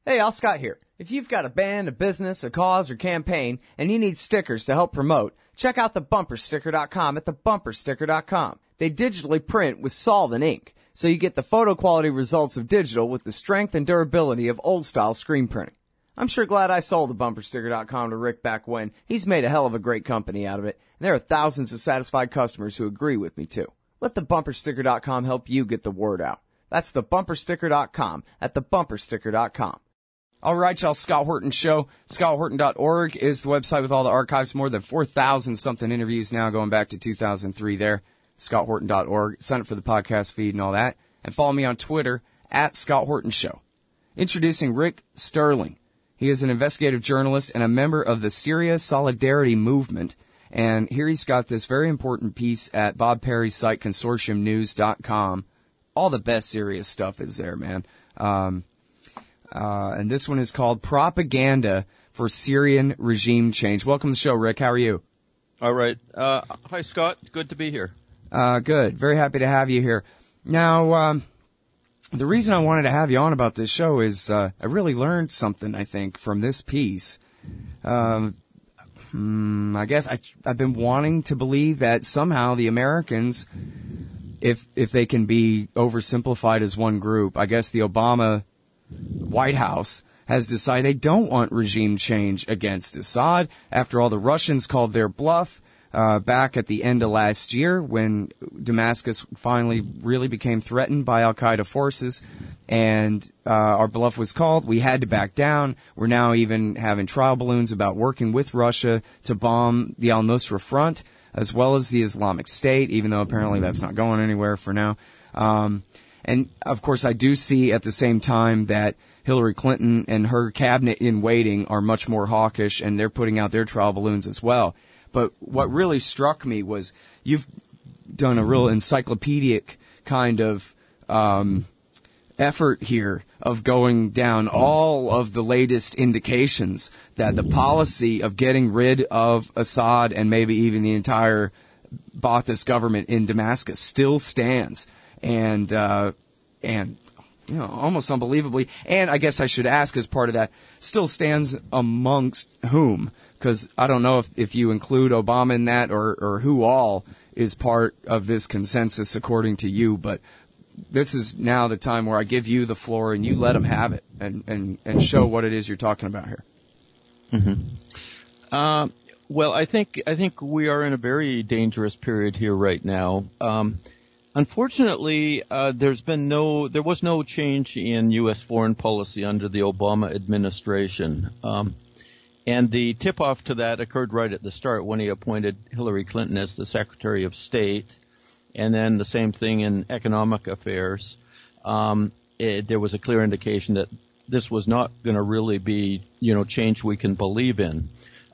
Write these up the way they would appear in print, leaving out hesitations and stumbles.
Hey, Al Scott here. If you've got a band, a business, a cause, or campaign, and you need stickers to help promote, check out thebumpersticker.com at thebumpersticker.com. They digitally print with solvent ink, so you get the photo quality results of digital with the strength and durability of old-style screen printing. I'm sure glad I sold thebumpersticker.com to Rick back when. He's made a hell of a great company out of it, and there are thousands of satisfied customers who agree with me, too. Let thebumpersticker.com help you get the word out. That's thebumpersticker.com at thebumpersticker.com. All right, y'all, Scott Horton Show. ScottHorton.org is the website with all the archives. More than 4,000-something interviews now going back to 2003 there. ScottHorton.org. Sign up for the podcast feed and all that. And follow me on Twitter at Scott Horton Show. Introducing Rick Sterling. He is an investigative journalist and a member of the Syria Solidarity Movement. And here he's got this very important piece at Bob Perry's site, consortiumnews.com. All the best Syria stuff is there, man. And this one is called Propaganda for Syrian Regime Change. Welcome to the show, Rick. How are you? All right. Hi, Scott. Good to be here. Good. Very happy to have you here. Now, the reason I wanted to have you on about this show is I really learned something, I think, from this piece. I guess I've been wanting to believe that somehow the Americans, if they can be oversimplified as one group, I guess the Obama White House has decided they don't want regime change against Assad. After all, the Russians called their bluff back at the end of last year when Damascus finally really became threatened by al-Qaeda forces, and our bluff was called. We had to back down. We're now even having trial balloons about working with Russia to bomb the al-Nusra Front as well as the Islamic State, even though apparently that's not going anywhere for now. And, of course, I do see at the same time that Hillary Clinton and her cabinet in waiting are much more hawkish, and they're putting out their trial balloons as well. But what really struck me was you've done a real encyclopedic kind of effort here of going down all of the latest indications that the policy of getting rid of Assad and maybe even the entire Ba'athist government in Damascus still stands. And you know, almost unbelievably, and I guess I should ask as part of that, still stands amongst whom? Because I don't know if you include Obama in that or who all is part of this consensus according to you, but this is now the time where I give you the floor and you let them have it and show what it is you're talking about here. Mm-hmm. Well, I think we are in a very dangerous period here right now. Unfortunately, there was no change in U.S. foreign policy under the Obama administration. And the tip-off to that occurred right at the start when he appointed Hillary Clinton as the Secretary of State, and then the same thing in economic affairs. There was a clear indication that this was not going to really be, change we can believe in.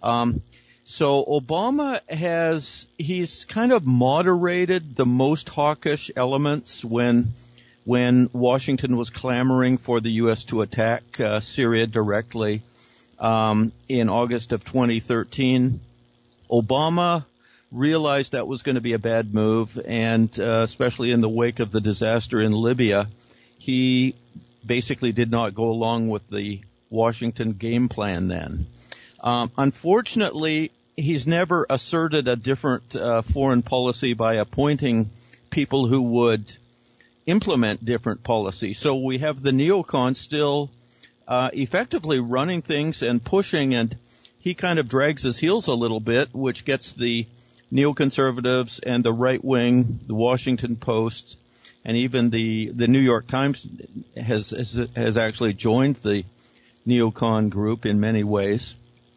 So Obama he's kind of moderated the most hawkish elements when Washington was clamoring for the U.S. to attack Syria directly in August of 2013. Obama realized that was going to be a bad move, and especially in the wake of the disaster in Libya, he basically did not go along with the Washington game plan then. Unfortunately, he's never asserted a different foreign policy by appointing people who would implement different policy. So we have the neocons still effectively running things and pushing, and he kind of drags his heels a little bit, which gets the neoconservatives and the right wing, the Washington Post, and even the New York Times has actually joined the neocon group in many ways.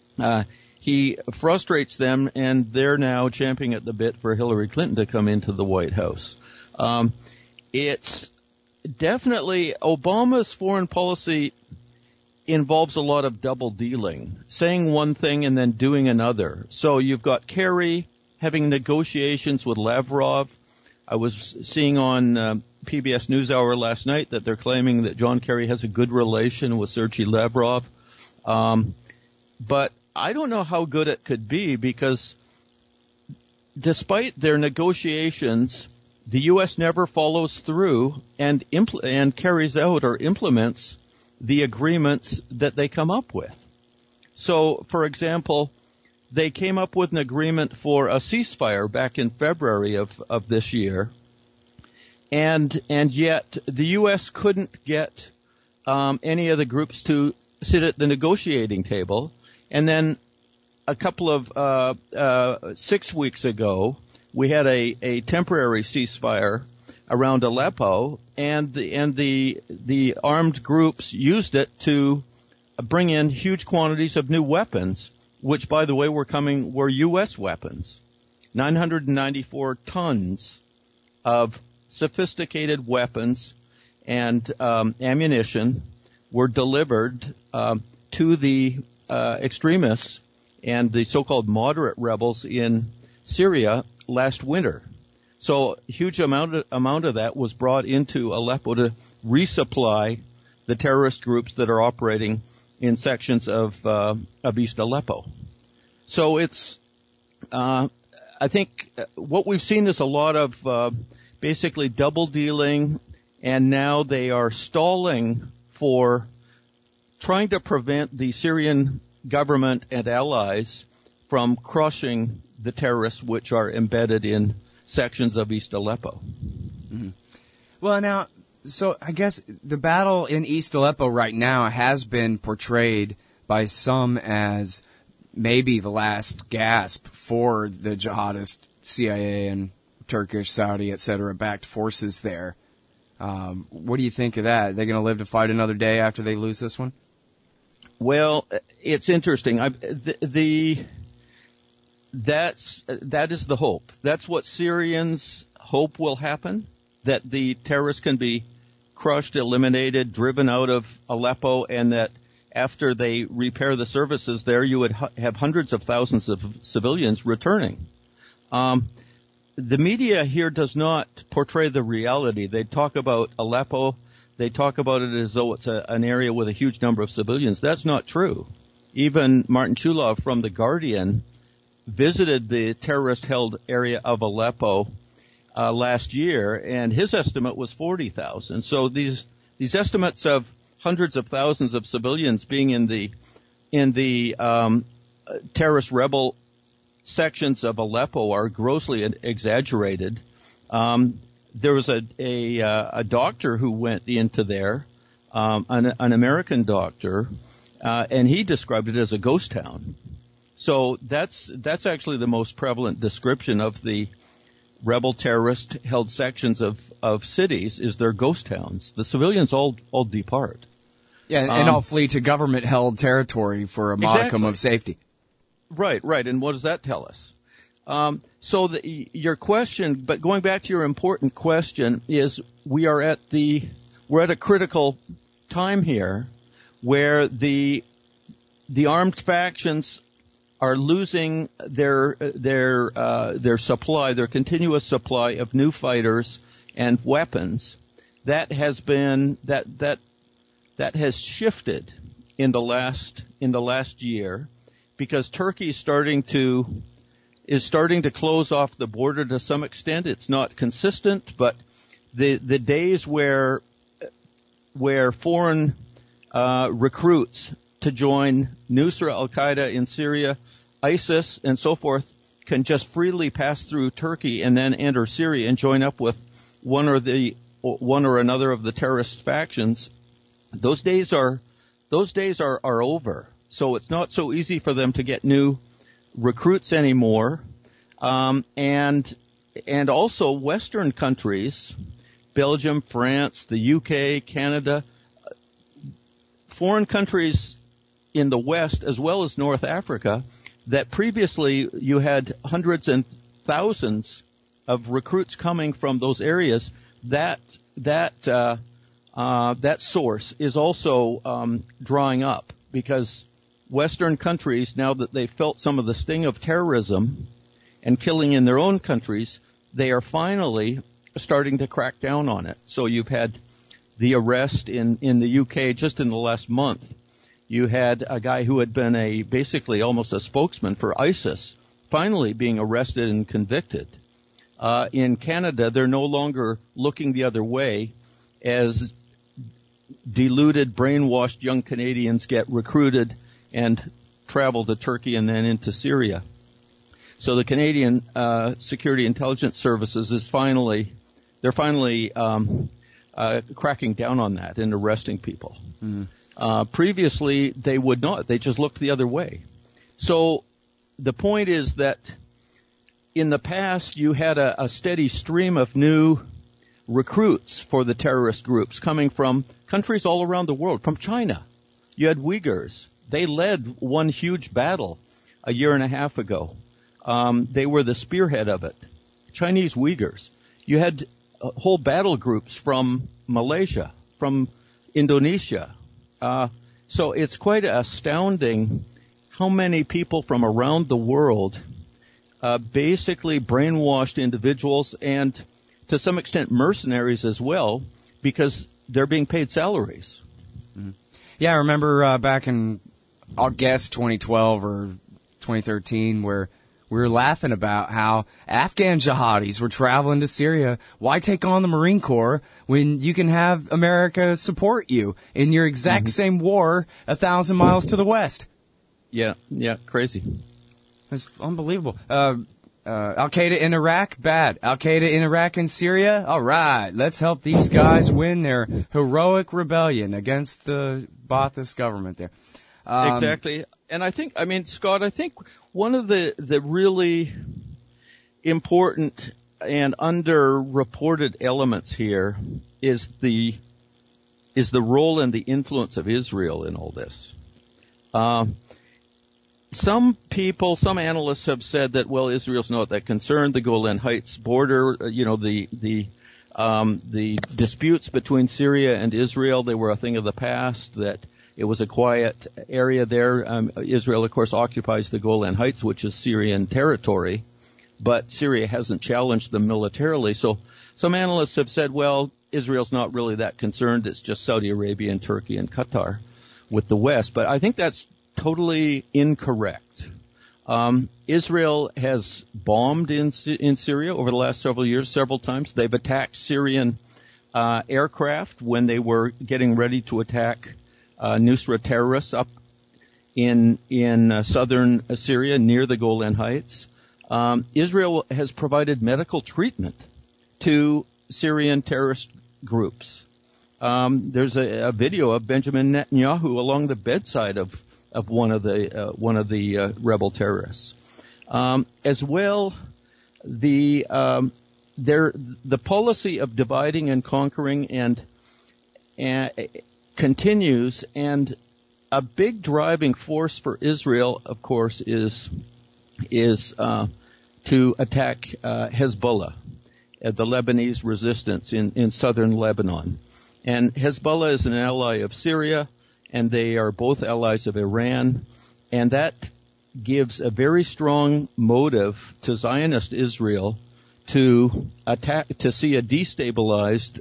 He frustrates them, and they're now champing at the bit for Hillary Clinton to come into the White House. It's definitely Obama's foreign policy involves a lot of double dealing, saying one thing and then doing another. So you've got Kerry having negotiations with Lavrov. I was seeing on PBS NewsHour last night that they're claiming that John Kerry has a good relation with Sergei Lavrov. But I don't know how good it could be, because despite their negotiations, the U.S. never follows through and carries out or implements the agreements that they come up with. So, for example, they came up with an agreement for a ceasefire back in February of this year, and yet the U.S. couldn't get any of the groups to sit at the negotiating table. And then a couple of 6 weeks ago, we had a temporary ceasefire around Aleppo, and the armed groups used it to bring in huge quantities of new weapons, which, by the way, were U.S. weapons. 994 tons of sophisticated weapons and ammunition were delivered to the extremists and the so-called moderate rebels in Syria last winter. So a huge amount of that was brought into Aleppo to resupply the terrorist groups that are operating in sections of East Aleppo. So it's, I think what we've seen is a lot of basically double dealing, and now they are stalling for trying to prevent the Syrian government and allies from crushing the terrorists which are embedded in sections of East Aleppo. Mm-hmm. Well, now, so I guess the battle in East Aleppo right now has been portrayed by some as maybe the last gasp for the jihadist CIA and Turkish, Saudi, etc. backed forces there. What do you think of that? Are they going to live to fight another day after they lose this one? Well, it's interesting. That is the hope. That's what Syrians hope will happen, that the terrorists can be crushed, eliminated, driven out of Aleppo, and that after they repair the services there, you would have hundreds of thousands of civilians returning. The media here does not portray the reality. They talk about Aleppo. They talk about it as though it's an area with a huge number of civilians. That's not true. Even Martin Chulov from The Guardian visited the terrorist-held area of Aleppo last year, and his estimate was 40,000. So these estimates of hundreds of thousands of civilians being in the terrorist rebel sections of Aleppo are grossly exaggerated. There was a doctor who went into there, an American doctor, and he described it as a ghost town. So that's actually the most prevalent description of the rebel terrorist held sections of cities is their ghost towns. The civilians all depart. Yeah, and all flee to government held territory for a modicum of safety. Right. And what does that tell us? So your question, but going back to your important question, is we're at a critical time here where the armed factions are losing their supply, their continuous supply of new fighters and weapons. That has shifted in the last year, because Turkey is starting to close off the border to some extent. It's not consistent, but the days where foreign recruits to join Nusra al-Qaeda in Syria, ISIS, and so forth can just freely pass through Turkey and then enter Syria and join up with one or another of the terrorist factions. Those days are over. So it's not so easy for them to get new recruits anymore. And also Western countries, Belgium, France, the UK, Canada, foreign countries in the West as well as North Africa, that previously you had hundreds and thousands of recruits coming from those areas. That source is also drying up, because Western countries, now that they've felt some of the sting of terrorism and killing in their own countries, they are finally starting to crack down on it. So you've had the arrest in the UK just in the last month. You had a guy who had been basically almost a spokesman for ISIS finally being arrested and convicted. In Canada, they're no longer looking the other way, as deluded, brainwashed young Canadians get recruited and travel to Turkey and then into Syria. So the Canadian Security Intelligence Services is finally cracking down on that and arresting people. Previously, they would not. They just looked the other way. So the point is that in the past, you had a steady stream of new recruits for the terrorist groups coming from countries all around the world, from China. You had Uyghurs. They led one huge battle a year and a half ago. They were the spearhead of it. Chinese Uyghurs. You had whole battle groups from Malaysia, from Indonesia. So it's quite astounding how many people from around the world, basically brainwashed individuals and to some extent mercenaries as well, because they're being paid salaries. Yeah, I remember back in, I'll guess 2012 or 2013, where we were laughing about how Afghan jihadis were traveling to Syria. Why take on the Marine Corps when you can have America support you in your exact same war 1,000 miles to the west? Yeah, crazy. That's unbelievable. Al-Qaeda in Iraq, bad. Al-Qaeda in Iraq and Syria, all right. Let's help these guys win their heroic rebellion against the Ba'athist government there. Exactly. And Scott, I think one of the really important and underreported elements here is the role and the influence of Israel in all this. Some analysts have said that, well, Israel's not that concerned. The Golan Heights border, the disputes between Syria and Israel, they were a thing of the past, that it was a quiet area there. Israel, of course, occupies the Golan Heights, which is Syrian territory, but Syria hasn't challenged them militarily. So some analysts have said, well, Israel's not really that concerned. It's just Saudi Arabia and Turkey and Qatar with the West. But I think that's totally incorrect. Israel has bombed in Syria over the last several years, several times. They've attacked Syrian aircraft when they were getting ready to attack Nusra terrorists up in southern Syria near the Golan Heights. Israel has provided medical treatment to Syrian terrorist groups. There's a video of Benjamin Netanyahu along the bedside of one of the rebel terrorists. As well, the policy of dividing and conquering and continues, and a big driving force for Israel, of course, is to attack Hezbollah, the Lebanese resistance in southern Lebanon. And Hezbollah is an ally of Syria, and they are both allies of Iran, and that gives a very strong motive to Zionist Israel to attack, to see a destabilized,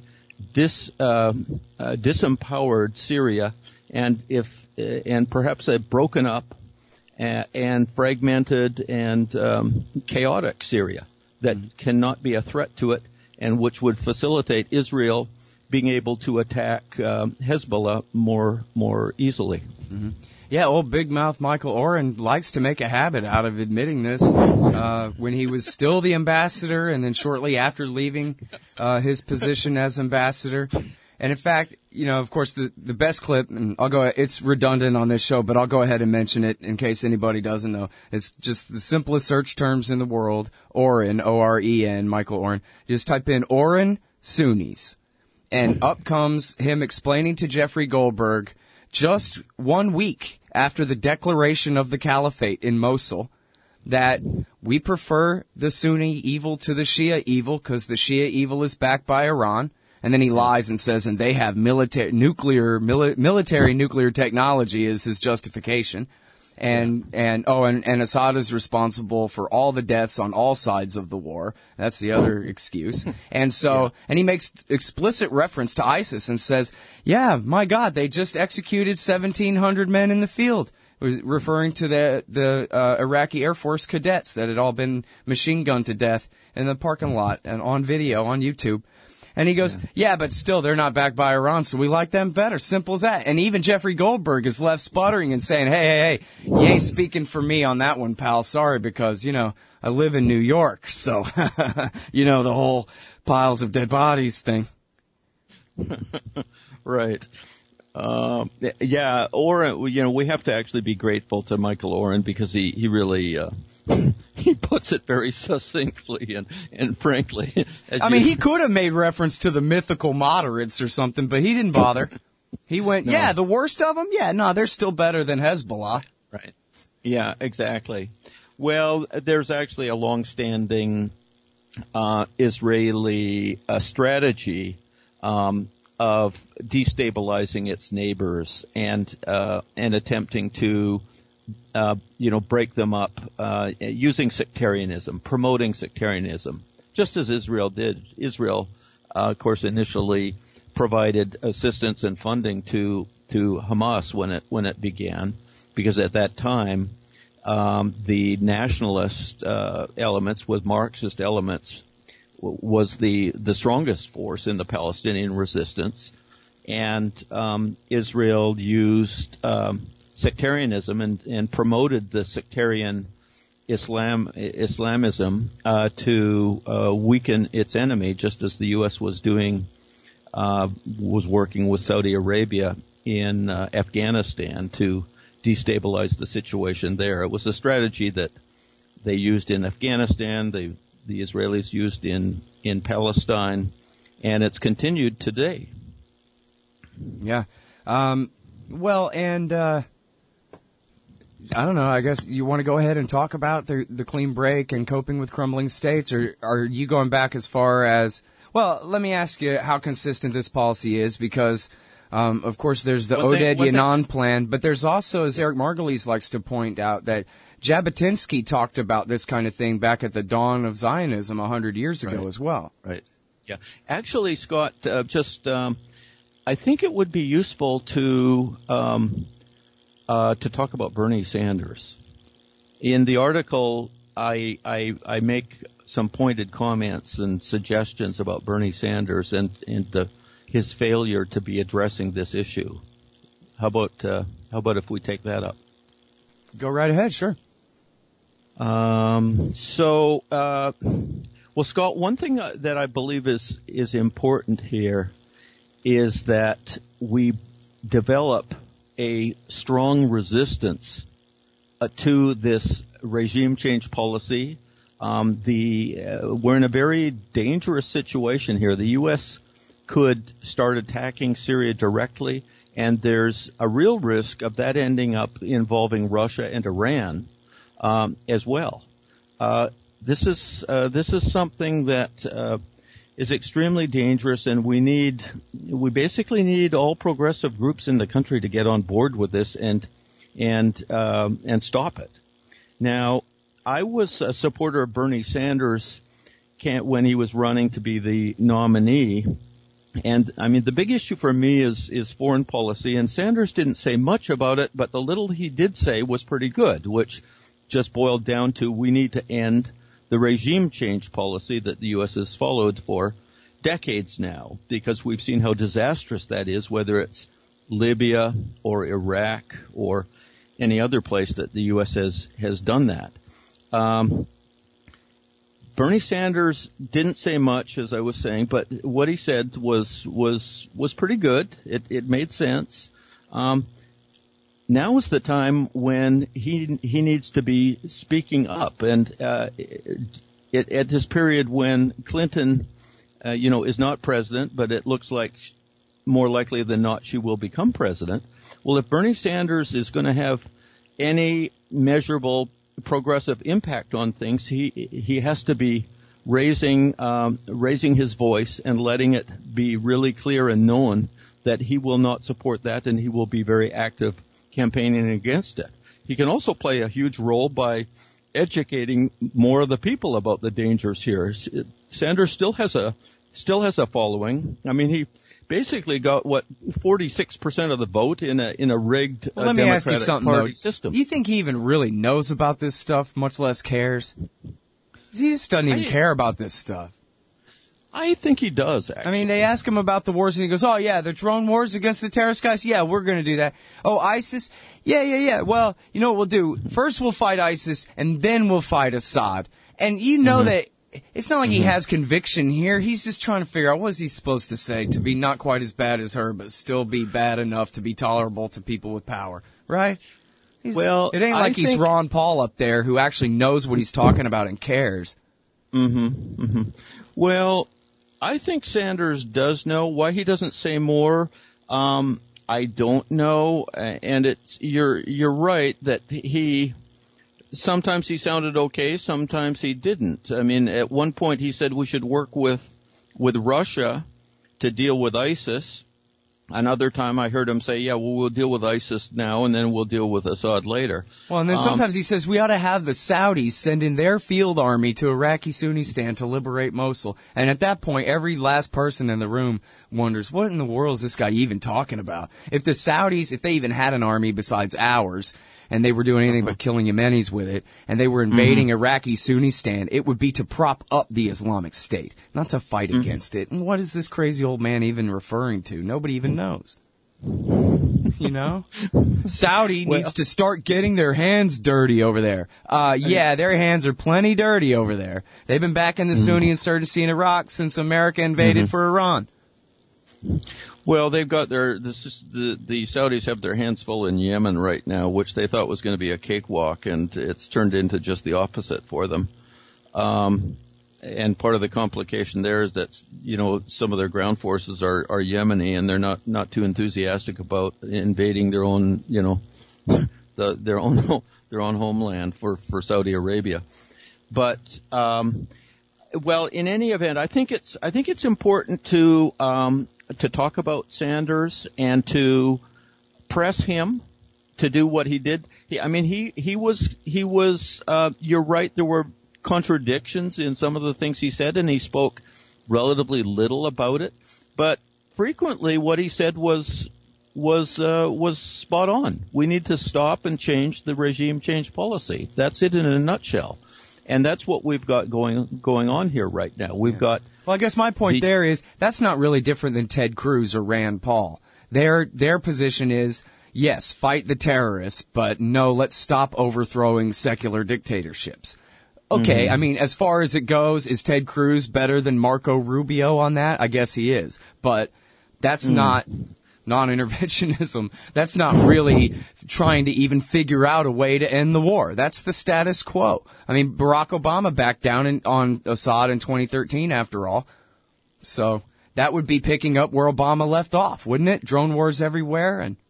disempowered Syria, and perhaps a broken up and fragmented and chaotic Syria that cannot be a threat to it, and which would facilitate Israel being able to attack Hezbollah more easily. Mm-hmm. Yeah, old big mouth Michael Oren likes to make a habit out of admitting this. When he was still the ambassador, and then shortly after leaving his position as ambassador. And in fact, of course, the best clip, and it's redundant on this show, but I'll go ahead and mention it in case anybody doesn't know. It's just the simplest search terms in the world. Oren, O-R-E-N, Michael Oren. Just type in Oren Sunnis. And up comes him explaining to Jeffrey Goldberg, just 1 week after the declaration of the caliphate in Mosul, that we prefer the Sunni evil to the Shia evil because the Shia evil is backed by Iran. And then he lies and says, and they have military nuclear technology is his justification. And Assad is responsible for all the deaths on all sides of the war. That's the other excuse. And so, and he makes explicit reference to ISIS and says, yeah, my God, they just executed 1,700 men in the field, referring to the Iraqi Air Force cadets that had all been machine gunned to death in the parking lot and on video on YouTube. And he goes, yeah, but still, they're not backed by Iran, so we like them better. Simple as that. And even Jeffrey Goldberg is left sputtering and saying, hey, you ain't speaking for me on that one, pal. Sorry, because, I live in New York, so, the whole piles of dead bodies thing. Right. Oren, we have to actually be grateful to Michael Oren because he really, he puts it very succinctly and frankly. He could have made reference to the mythical moderates or something, but he didn't bother. He went, the worst of them? Yeah, no, they're still better than Hezbollah. Right. Yeah, exactly. Well, there's actually a long-standing Israeli strategy of destabilizing its neighbors and attempting to break them up using sectarianism, promoting sectarianism, just as Israel did. Israel, of course, initially provided assistance and funding to Hamas when it began, because at that time the nationalist elements with Marxist elements was the strongest force in the Palestinian resistance, and Israel used sectarianism and promoted the sectarian Islamism to weaken its enemy, just as the U.S. was working with Saudi Arabia in Afghanistan to destabilize the situation there. It was a strategy that they used in Afghanistan, the Israelis used in Palestine, and it's continued today. Yeah. I don't know, I guess you want to go ahead and talk about the clean break and coping with crumbling states, or are you going back as far as, well, let me ask you how consistent this policy is, because of course, there's the Oded Yanon plan, but there's also, as Eric Margulies likes to point out, that Jabotinsky talked about this kind of thing back at the dawn of Zionism 100 years ago as well. Right. Yeah. Actually, Scott, I think it would be useful to talk about Bernie Sanders. In the article, I make some pointed comments and suggestions about Bernie Sanders and his failure to be addressing this issue. How about if we take that up? Go right ahead, sure. Well, Scott, one thing that I believe is important here is that we develop a strong resistance to this regime change policy. We're in a very dangerous situation here. The U.S. could start attacking Syria directly, and there's a real risk of that ending up involving Russia and Iran as well. This is something that is extremely dangerous, and we basically need all progressive groups in the country to get on board with this and stop it. Now, I was a supporter of Bernie Sanders when he was running to be the nominee. And the big issue for me is foreign policy, and Sanders didn't say much about it, but the little he did say was pretty good, which just boiled down to we need to end the regime change policy that the U.S. has followed for decades now, because we've seen how disastrous that is, whether it's Libya or Iraq or any other place that the U.S. has done that. Bernie Sanders didn't say much, as I was saying, but what he said was pretty good. It made sense. Now is the time when he needs to be speaking up, and at this period when Clinton, is not president, but it looks like more likely than not she will become president. Well, if Bernie Sanders is going to have any measurable progressive impact on things, he has to be raising his voice and letting it be really clear and known that he will not support that, and he will be very active campaigning against it. He can also play a huge role by educating more of the people about the dangers here. Sanders still has a following. He basically got 46% of the vote in a rigged let me ask you Democratic something, Party though. system. You think he even really knows about this stuff, much less cares? He just doesn't even care about this stuff. I think he does, actually. I mean, they ask him about the wars, and he goes, oh, yeah, the drone wars against the terrorist guys? Yeah, we're going to do that. Oh, ISIS? Yeah. Well, you know what we'll do? First we'll fight ISIS, and then we'll fight Assad. And you know that it's not like he has conviction here. He's just trying to figure out what is he supposed to say to be not quite as bad as her, but still be bad enough to be tolerable to people with power, right? Well, it ain't like he's Ron Paul up there who actually knows what he's talking about and cares. Well, I think Sanders does know. Why he doesn't say more, I don't know. And you're right that sometimes he sounded okay, sometimes he didn't. I mean, at one point he said we should work with Russia to deal with ISIS. Another time I heard him say, yeah, well, we'll deal with ISIS now and then we'll deal with Assad later. Well, and then sometimes he says we ought to have the Saudis send in their field army to Iraqi Sunnistan to liberate Mosul. And at that point, every last person in the room wonders, what in the world is this guy even talking about? If the Saudis, if they even had an army besides ours, and they were doing anything but killing Yemenis with it, and they were invading Iraqi Sunnistan, it would be to prop up the Islamic State, not to fight against it. And what is this crazy old man even referring to? Nobody even knows. You know? Saudi needs to start getting their hands dirty over there. Yeah, their hands are plenty dirty over there. They've been backing the Sunni insurgency in Iraq since America invaded for Iran. Well, they've got the Saudis have their hands full in Yemen right now, which they thought was going to be a cakewalk, and it's turned into just the opposite for them. And part of the complication there is that, you know, some of their ground forces are Yemeni, and they're not too enthusiastic about invading their own, you know, their own homeland for Saudi Arabia. But well, in any event, I think it's important to talk about Sanders and to press him to do what he did. He was, you're right, there were contradictions in some of the things he said, and he spoke relatively little about it, but frequently what he said was spot on. We need to stop and change the regime change policy. That's it in a nutshell. And that's what we've got going on here right now. We've got. Well, I guess my point there is that's not really different than Ted Cruz or Rand Paul. Their position is, yes, fight the terrorists, but no, let's stop overthrowing secular dictatorships. Okay, I mean, as far as it goes, is Ted Cruz better than Marco Rubio on that? I guess he is. But that's not non-interventionism. That's not really trying to even figure out a way to end the war. That's the status quo. I mean, Barack Obama backed down on Assad in 2013, after all. So that would be picking up where Obama left off, wouldn't it? Drone wars everywhere. And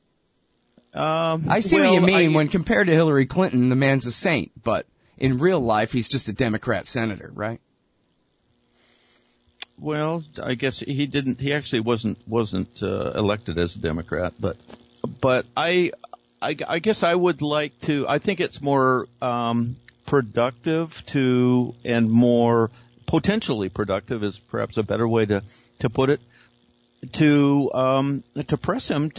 I see what you mean. When compared to Hillary Clinton, the man's a saint. But in real life, he's just a Democrat senator, right? Well, I guess he actually wasn't elected as a Democrat, but I guess I would like to, I think it's more, productive and more potentially productive is perhaps a better way to put it, to press him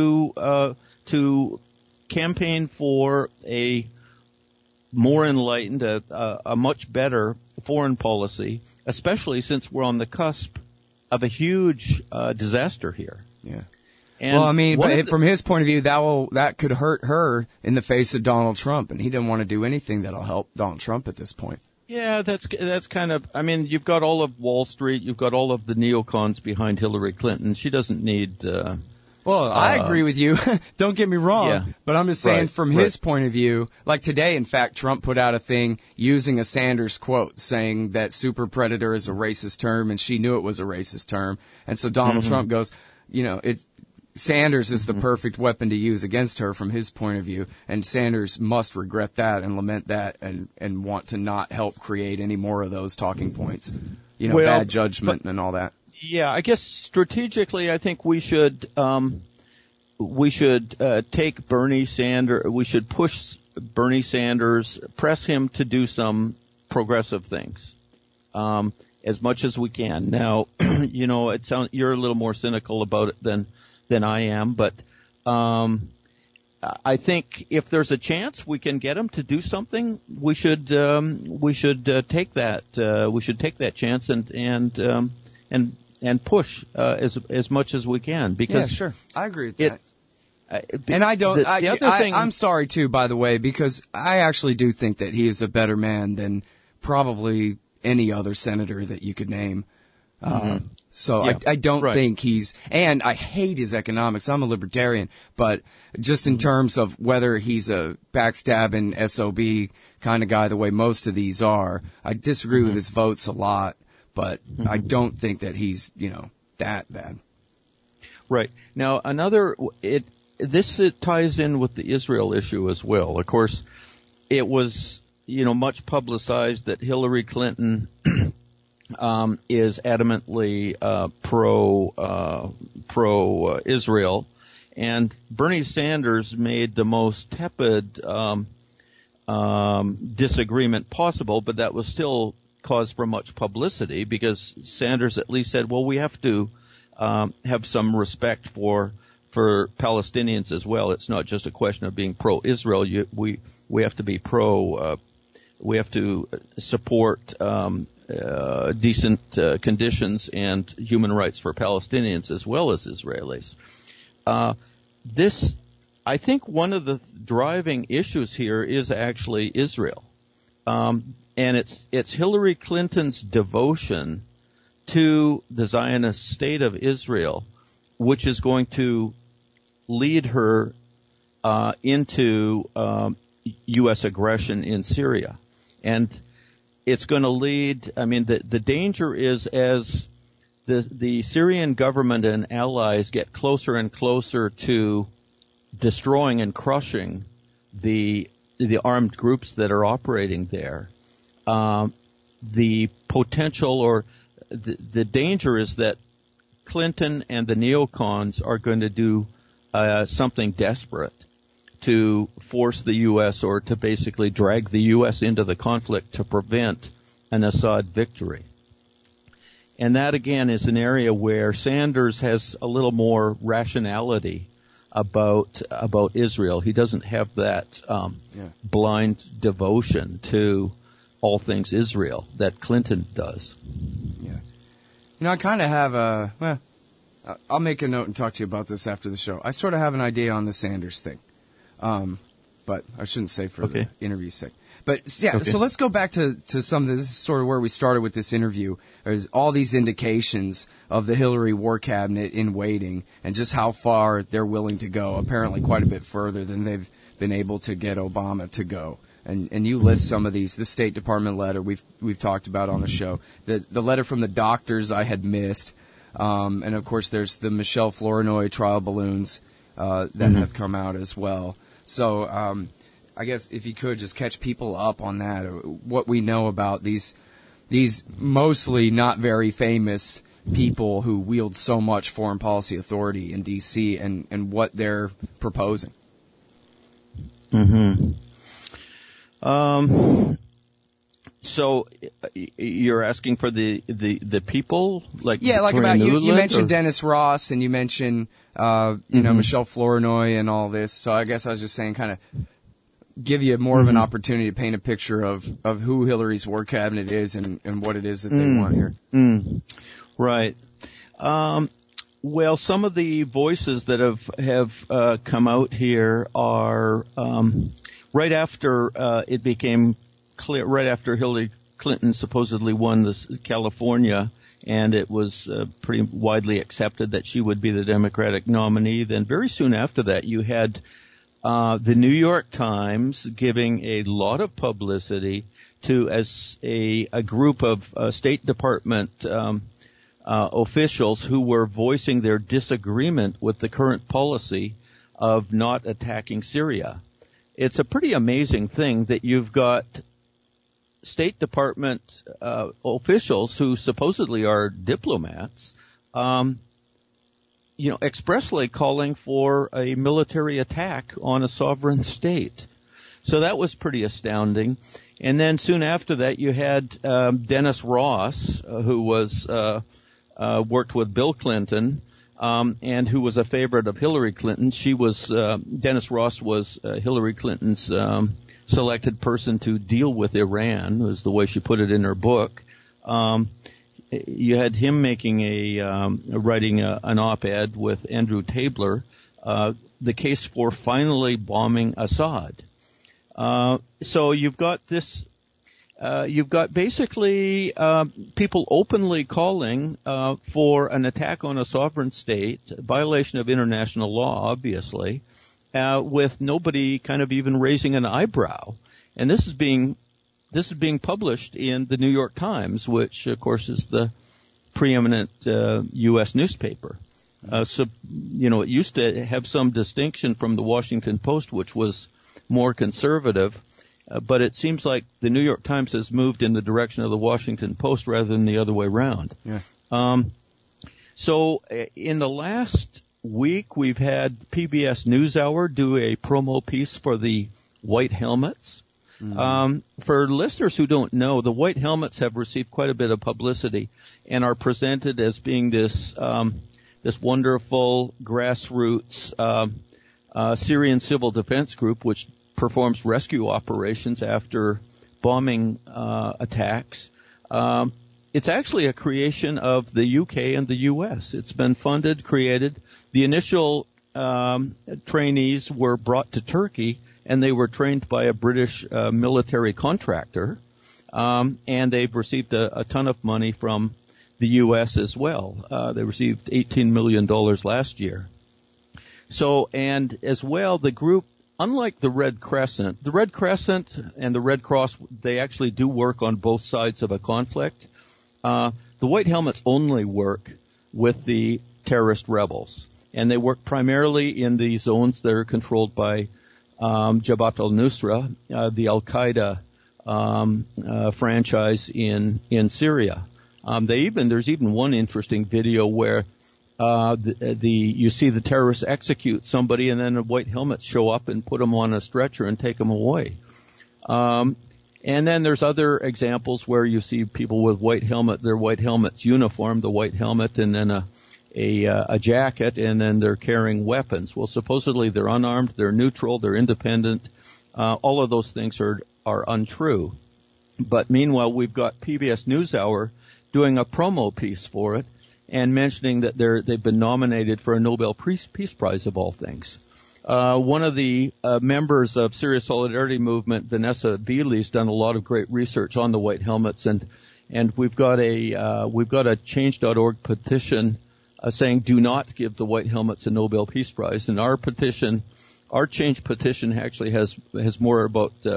to campaign for a more enlightened, a much better foreign policy, especially since we're on the cusp of a huge disaster here. Yeah. And well, I mean, but from his point of view, that could hurt her in the face of Donald Trump, and he didn't want to do anything that'll help Donald Trump at this point. Yeah, that's kind of. I mean, you've got all of Wall Street, you've got all of the neocons behind Hillary Clinton. She doesn't need. Well, I agree with you. Don't get me wrong, but I'm just saying from his point of view, like today, in fact, Trump put out a thing using a Sanders quote saying that super predator is a racist term, and she knew it was a racist term. And so Donald Trump goes, you know, Sanders is the perfect weapon to use against her from his point of view, and Sanders must regret that and lament that and want to not help create any more of those talking points, you know, bad judgment and all that. Yeah, I guess strategically, I think we should take Bernie Sanders. We should push Bernie Sanders, press him to do some progressive things, as much as we can. Now, you know, you're a little more cynical about it than I am, but I think if there's a chance we can get him to do something, we should take that. We should take that chance and push as much as we can, because yeah, sure, I agree with that. And I don't. The other thing, I'm sorry too, by the way, because I actually do think that he is a better man than probably any other senator that you could name. So Yeah, I don't right. think he's, and I hate his economics. I'm a libertarian, but just in terms of whether he's a backstabbing SOB kind of guy, the way most of these are, I disagree with his votes a lot, but I don't think that he's, that bad. Right. Now, this ties in with the Israel issue as well. Of course, it was, much publicized that Hillary Clinton is adamantly pro Israel, and Bernie Sanders made the most tepid disagreement possible, but that was still cause for much publicity, because Sanders at least said, well, we have to have some respect for Palestinians as well. It's not just a question of being pro-Israel. We have to be we have to support decent conditions and human rights for Palestinians as well as Israelis. I think one of the driving issues here is actually Israel. And it's Hillary Clinton's devotion to the Zionist state of Israel, which is going to lead her into U.S. aggression in Syria. And it's going to lead, the danger is, as the Syrian government and allies get closer and closer to destroying and crushing the armed groups that are operating there, the potential or the danger is that Clinton and the neocons are going to do something desperate to force the U.S. or to basically drag the U.S. into the conflict to prevent an Assad victory. And that, again, is an area where Sanders has a little more rationality about Israel. He doesn't have that blind devotion to all things Israel that Clinton does. Yeah. I kind of have I'll make a note and talk to you about this after the show. I sort of have an idea on the Sanders thing. But I shouldn't say for the interview's sake. But so let's go back to some of this. This is sort of where we started with this interview. There's all these indications of the Hillary war cabinet in waiting and just how far they're willing to go, apparently quite a bit further than they've been able to get Obama to go. And you list some of these. The State Department letter we've talked about on the show. The letter from the doctors I had missed. And of course there's the Michelle Flournoy trial balloons that have come out as well. So I guess if you could just catch people up on that, or what we know about these mostly not very famous people who wield so much foreign policy authority in D.C. and what they're proposing. So you're asking for the people, like about you mentioned or? Dennis Ross, and you mentioned Michelle Flournoy and all this. So I guess I was just saying, kind of give you more of an opportunity to paint a picture of who Hillary's war cabinet is and what it is that they want here. Right. Well, some of the voices that have come out here are right after it became clear, right after Hillary Clinton supposedly won this California, and it was pretty widely accepted that she would be the Democratic nominee. Then very soon after that, you had the New York Times giving a lot of publicity to a group of State Department officials who were voicing their disagreement with the current policy of not attacking Syria. It's a pretty amazing thing that you've got State Department officials who supposedly are diplomats, expressly calling for a military attack on a sovereign state. So that was pretty astounding. And then soon after that, you had Dennis Ross, who was worked with Bill Clinton, and who was a favorite of Hillary Clinton. Dennis Ross was Hillary Clinton's selected person to deal with Iran, was the way she put it in her book. him making writing an op-ed with Andrew Tabler, the case for finally bombing Assad. So you've got this. You've got basically people openly calling for an attack on a sovereign state, violation of international law, obviously, with nobody kind of even raising an eyebrow. And this is being published in the New York Times, which, of course, is the preeminent U.S. newspaper. So, it used to have some distinction from the Washington Post, which was more conservative. But it seems like the New York Times has moved in the direction of the Washington Post rather than the other way around. Yeah. So in the last week, we've had PBS NewsHour do a promo piece for the White Helmets. Mm-hmm. For listeners who don't know, the White Helmets have received quite a bit of publicity and are presented as being this wonderful grassroots Syrian civil defense group, which performs rescue operations after bombing attacks. It's actually a creation of the UK and the US. It's been funded, created. The initial trainees were brought to Turkey, and they were trained by a British military contractor, and they've received a ton of money from the US as well. They received $18 million last year. So, and as well, the group, unlike the Red Crescent and the Red Cross, they actually do work on both sides of a conflict. The White Helmets only work with the terrorist rebels, and they work primarily in the zones that are controlled by Jabhat al-Nusra, the Al-Qaeda franchise in Syria. There's even one interesting video where you see the terrorists execute somebody, and then the White Helmets show up and put them on a stretcher and take them away. And then there's other examples where you see people with their White Helmets uniform, the white helmet, and then a jacket, and then they're carrying weapons. Well, supposedly they're unarmed, they're neutral, they're independent. All of those things are untrue. But meanwhile, we've got PBS NewsHour doing a promo piece for it, and mentioning that they've been nominated for a Nobel Peace Prize of all things. One of the members of Syria Solidarity Movement, Vanessa Beeley, has done a lot of great research on the White Helmets, and we've got a Change.org petition saying do not give the White Helmets a Nobel Peace Prize. And our Change petition actually has more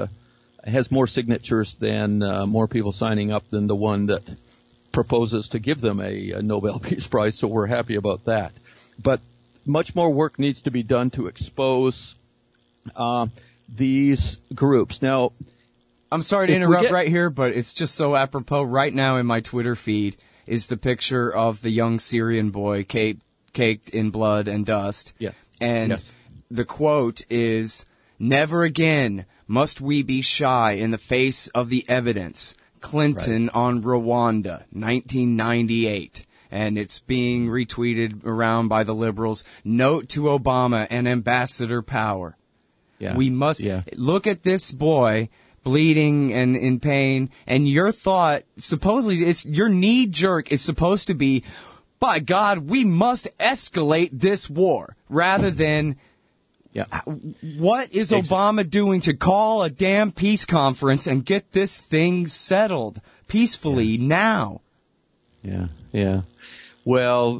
signatures than more people signing up than the one that proposes to give them a Nobel Peace Prize, so we're happy about that. But much more work needs to be done to expose these groups. Now, I'm sorry to interrupt right here, but it's just so apropos. Right now in my Twitter feed is the picture of the young Syrian boy caked in blood and dust. Yeah. And yes. The quote is, "Never again must we be shy in the face of the evidence. Clinton on Rwanda, 1998. And it's being retweeted around by the liberals. Note to Obama and Ambassador Power. Yeah. We must look at this boy bleeding and in pain, and your thought, supposedly, your knee jerk is supposed to be, by God, we must escalate this war, rather than, what is Obama doing to call a damn peace conference and get this thing settled peacefully now? Yeah. Well,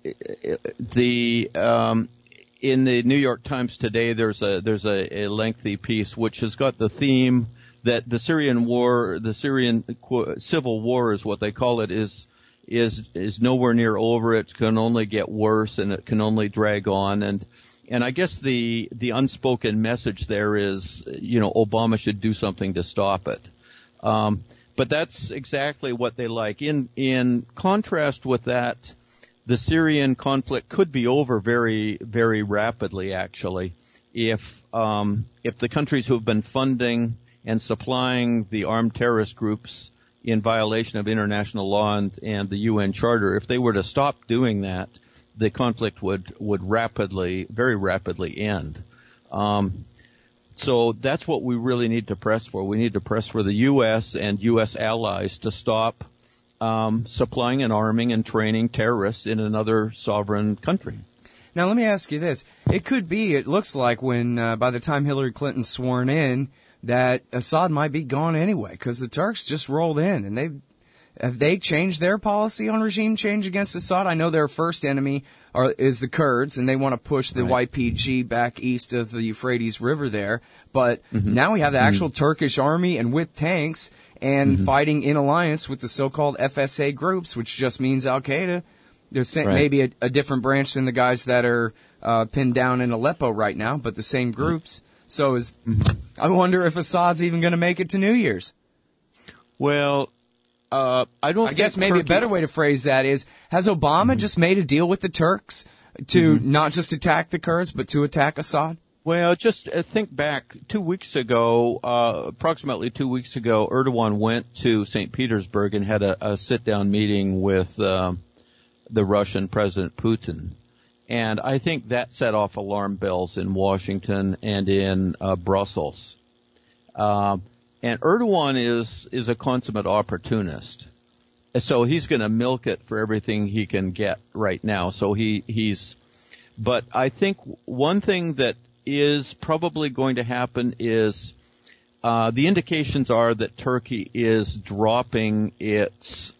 in the New York Times today, there's a lengthy piece which has got the theme that the Syrian civil war is what they call it, is nowhere near over. It can only get worse, and it can only drag on. And I guess the unspoken message there is, Obama should do something to stop it. But that's exactly what they like. In contrast with that, the Syrian conflict could be over very, very rapidly, actually, if the countries who have been funding and supplying the armed terrorist groups in violation of international law and the UN Charter, if they were to stop doing that, the conflict would very rapidly end. So that's what we really need to press for. We need to press for the U.S. and U.S. allies to stop supplying and arming and training terrorists in another sovereign country. Now, let me ask you this. It looks like when, by the time Hillary Clinton's sworn in, that Assad might be gone anyway, because the Turks just rolled in, and have they changed their policy on regime change against Assad? I know their first enemy is the Kurds, and they want to push the YPG back east of the Euphrates River there. But now we have the actual Turkish army and with tanks and fighting in alliance with the so-called FSA groups, which just means Al-Qaeda. There's maybe a different branch than the guys that are pinned down in Aleppo right now, but the same groups. So I wonder if Assad's even going to make it to New Year's. Well, I guess maybe a better way to phrase that is, has Obama just made a deal with the Turks to not just attack the Kurds, but to attack Assad? Well, just think back 2 weeks ago, approximately 2 weeks ago, Erdogan went to St. Petersburg and had a sit-down meeting with the Russian President Putin. And I think that set off alarm bells in Washington and in Brussels. And Erdogan is a consummate opportunist. So he's going to milk it for everything he can get right now. So but I think one thing that is probably going to happen is, the indications are that Turkey is dropping its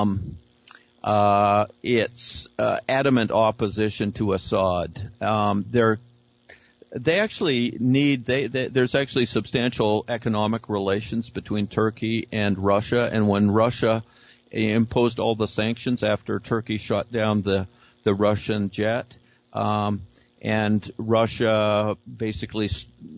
adamant opposition to Assad. There's actually substantial economic relations between Turkey and Russia, and when Russia imposed all the sanctions after Turkey shot down the Russian jet, and Russia basically,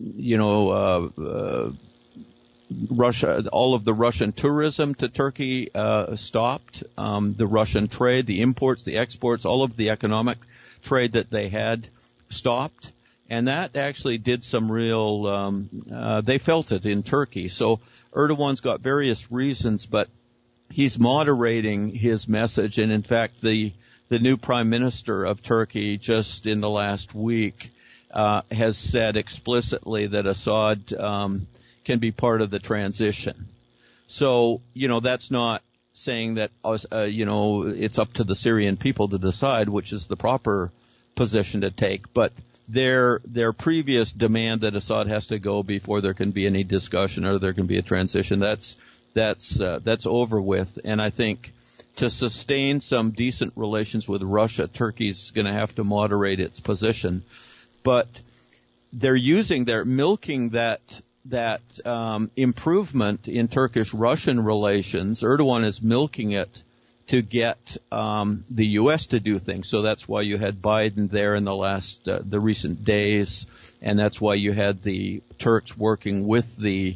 all of the Russian tourism to Turkey stopped. The Russian trade, the imports, the exports, all of the economic trade that they had stopped. And that actually did some real, they felt it in Turkey. So Erdogan's got various reasons, but he's moderating his message. And in fact, the new prime minister of Turkey just in the last week has said explicitly that Assad can be part of the transition. So, that's not saying that, it's up to the Syrian people to decide, which is the proper position to take. But their previous demand that Assad has to go before there can be any discussion or there can be a transition, that's over with. And I think to sustain some decent relations with Russia, Turkey's going to have to moderate its position. But they're milking that improvement in Turkish-Russian relations. Erdogan is milking it to get the U.S. to do things. So that's why you had Biden there in the recent days, and that's why you had the Turks working with the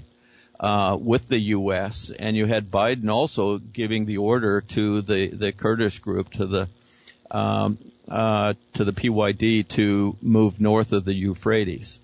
U.S. and you had Biden also giving the order to the Kurdish group, to the PYD, to move north of the Euphrates.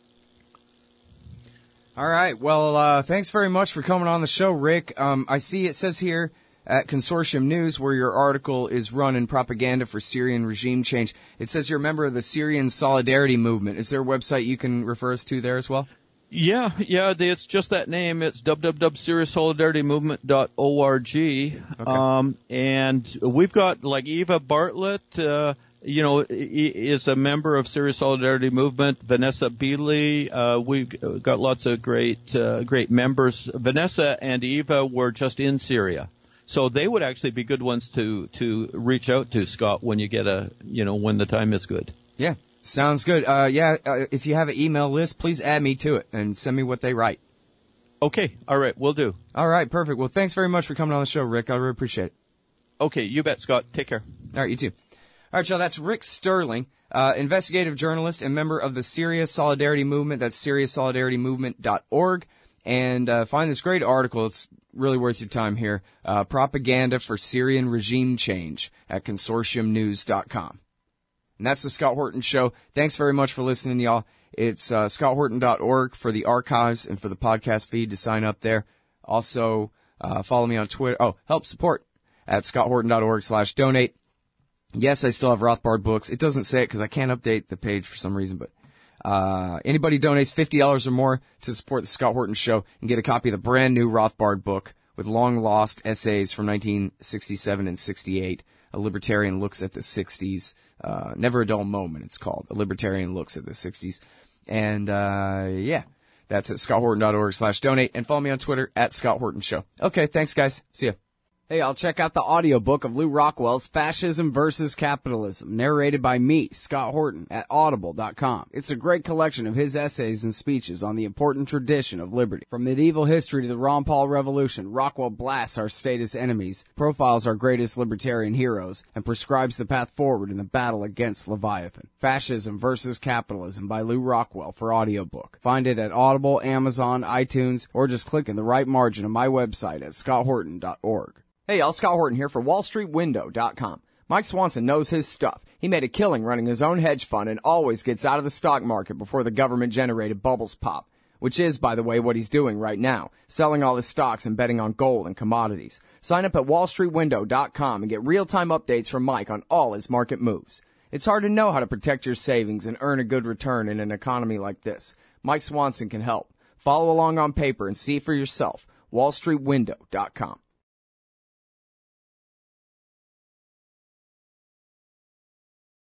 All right. Well, thanks very much for coming on the show, Rick. I see it says here at Consortium News, where your article is run in propaganda for Syrian regime change. It says you're a member of the Syrian Solidarity Movement. Is there a website you can refer us to there as well? Yeah, it's just that name. It's www.syriasolidaritymmovement.org. Okay. And we've got, like, Eva Bartlett, is a member of Syria Solidarity Movement. Vanessa Beeley, we've got lots of great members. Vanessa and Eva were just in Syria. So they would actually be good ones to reach out to, Scott, when you get when the time is good. Yeah, sounds good. If you have an email list, please add me to it and send me what they write. Okay. All right. Will do. All right. Perfect. Well, thanks very much for coming on the show, Rick. I really appreciate it. Okay. You bet, Scott. Take care. All right. You too. All right, y'all. That's Rick Sterling, investigative journalist and member of the Syria Solidarity Movement. That's SyriaSolidarityMovement.org. And find this great article. It's really worth your time here. Propaganda for Syrian Regime Change at ConsortiumNews.com. And that's the Scott Horton Show. Thanks very much for listening, y'all. It's ScottHorton.org for the archives and for the podcast feed to sign up there. Also, follow me on Twitter. Help support at ScottHorton.org/donate. Yes, I still have Rothbard books. It doesn't say it because I can't update the page for some reason, but anybody donates $50 or more to support the Scott Horton Show and get a copy of the brand new Rothbard book, with long-lost essays from 1967 and 68. A Libertarian Looks at the 60s. Never a Dull Moment, it's called. A Libertarian Looks at the 60s. And, yeah, that's at scotthorton.org/donate. And follow me on Twitter at Scott Horton Show. Okay, thanks, guys. See ya. Hey, I'll check out the audiobook of Lew Rockwell's Fascism versus Capitalism, narrated by me, Scott Horton, at audible.com. It's a great collection of his essays and speeches on the important tradition of liberty. From medieval history to the Ron Paul Revolution, Rockwell blasts our statist enemies, profiles our greatest libertarian heroes, and prescribes the path forward in the battle against Leviathan. Fascism versus Capitalism by Lew Rockwell for audiobook. Find it at Audible, Amazon, iTunes, or just click in the right margin of my website at scotthorton.org. Hey y'all, Scott Horton here for WallStreetWindow.com. Mike Swanson knows his stuff. He made a killing running his own hedge fund and always gets out of the stock market before the government-generated bubbles pop, which is, by the way, what he's doing right now, selling all his stocks and betting on gold and commodities. Sign up at WallStreetWindow.com and get real-time updates from Mike on all his market moves. It's hard to know how to protect your savings and earn a good return in an economy like this. Mike Swanson can help. Follow along on paper and see for yourself. WallStreetWindow.com.